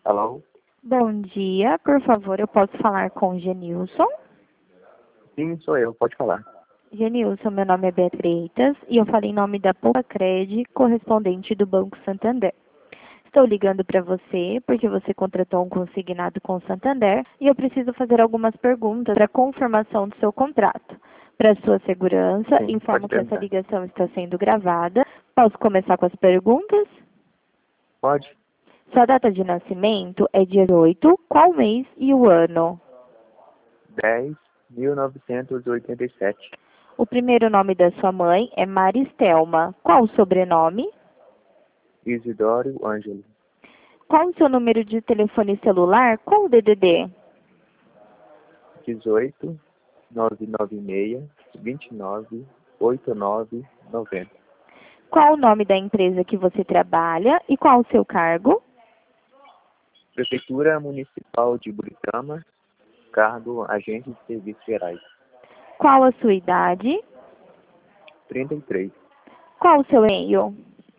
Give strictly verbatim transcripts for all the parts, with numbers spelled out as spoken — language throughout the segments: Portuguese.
Alô? Bom dia, por favor, eu posso falar com Genilson? Sim, sou eu, pode falar. Genilson, meu nome é Beatriz e eu falo em nome da Poucacred, correspondente do Banco Santander. Estou ligando para você porque você contratou um consignado com o Santander e eu preciso fazer algumas perguntas para confirmação do seu contrato. Para sua segurança, Sim, informo pode que essa perguntar. ligação está sendo gravada. Posso começar com as perguntas? Pode? Sua data de nascimento é dia oito, qual mês e o ano? dez mil novecentos e oitenta e sete. O primeiro nome da sua mãe é Maristelma. Qual o sobrenome? Isidório Ângelo. Qual o seu número de telefone celular? Qual o D D D? dezoito, novecentos e noventa e seis, vinte e nove, oitenta e nove, noventa. Qual o nome da empresa que você trabalha e qual o seu cargo? Prefeitura Municipal de Buritama, cargo agente de serviços gerais. Qual a sua idade? trinta e três. Qual o seu e-mail?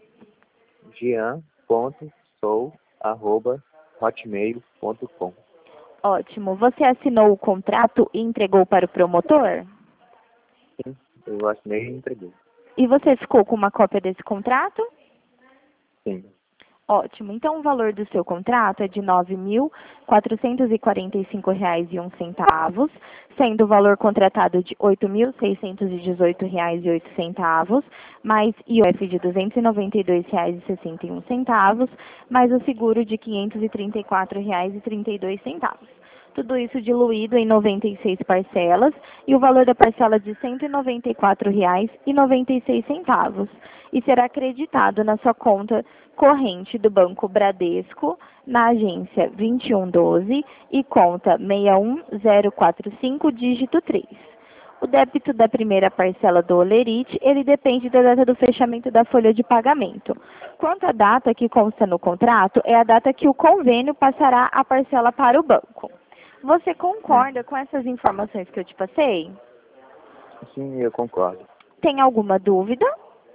jean ponto sou arroba hotmail ponto com. Ótimo. Você assinou o contrato e entregou para o promotor? Sim, eu assinei e entreguei. E você ficou com uma cópia desse contrato? Sim. Ótimo. Então, o valor do seu contrato é de nove mil quatrocentos e quarenta e cinco reais e um centavo, sendo o valor contratado de oito mil seiscentos e dezoito reais e oito centavos, mais I O F de duzentos e noventa e dois reais e sessenta e um centavos, mais o seguro de quinhentos e trinta e quatro reais e trinta e dois centavos. Tudo isso diluído em noventa e seis parcelas e o valor da parcela de cento e noventa e quatro reais e noventa e seis centavos. E será acreditado na sua conta corrente do Banco Bradesco, na agência vinte e um doze e conta seis um zero quatro cinco, dígito três. O débito da primeira parcela do Olerite, ele depende da data do fechamento da folha de pagamento. Quanto à data que consta no contrato, é a data que o convênio passará a parcela para o banco. Você concorda com essas informações que eu te passei? Sim, eu concordo. Tem alguma dúvida?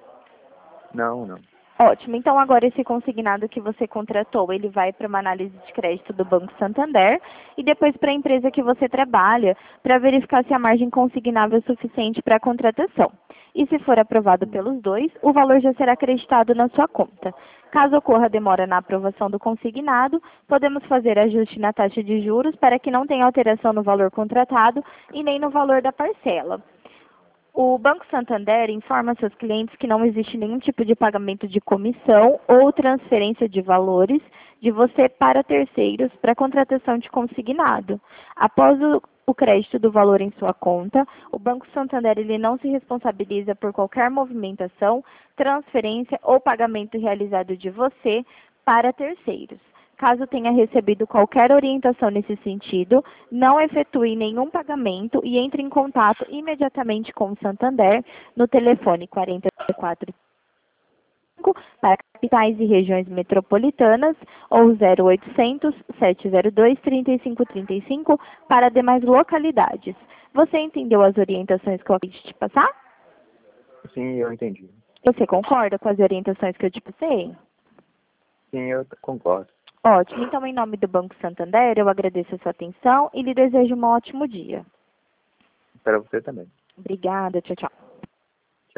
Não, não. Ótimo. Então, agora esse consignado que você contratou, ele vai para uma análise de crédito do Banco Santander e depois para a empresa que você trabalha, para verificar se a margem consignável é suficiente para a contratação. E se for aprovado pelos dois, o valor já será acreditado na sua conta. Caso ocorra demora na aprovação do consignado, podemos fazer ajuste na taxa de juros para que não tenha alteração no valor contratado e nem no valor da parcela. O Banco Santander informa seus clientes que não existe nenhum tipo de pagamento de comissão ou transferência de valores de você para terceiros para contratação de consignado. Após o, o crédito do valor em sua conta, o Banco Santander ele não se responsabiliza por qualquer movimentação, transferência ou pagamento realizado de você para terceiros. Caso tenha recebido qualquer orientação nesse sentido, não efetue nenhum pagamento e entre em contato imediatamente com o Santander no telefone quarenta e quatro para capitais e regiões metropolitanas ou zero oitocentos, sete zero dois, trinta e cinco trinta e cinco para demais localidades. Você entendeu as orientações que eu acabei de te passar? Sim, eu entendi. Você concorda com as orientações que eu te passei? Sim, eu concordo. Ótimo. Então, em nome do Banco Santander, eu agradeço a sua atenção e lhe desejo um ótimo dia. Para você também. Obrigada. Tchau, tchau.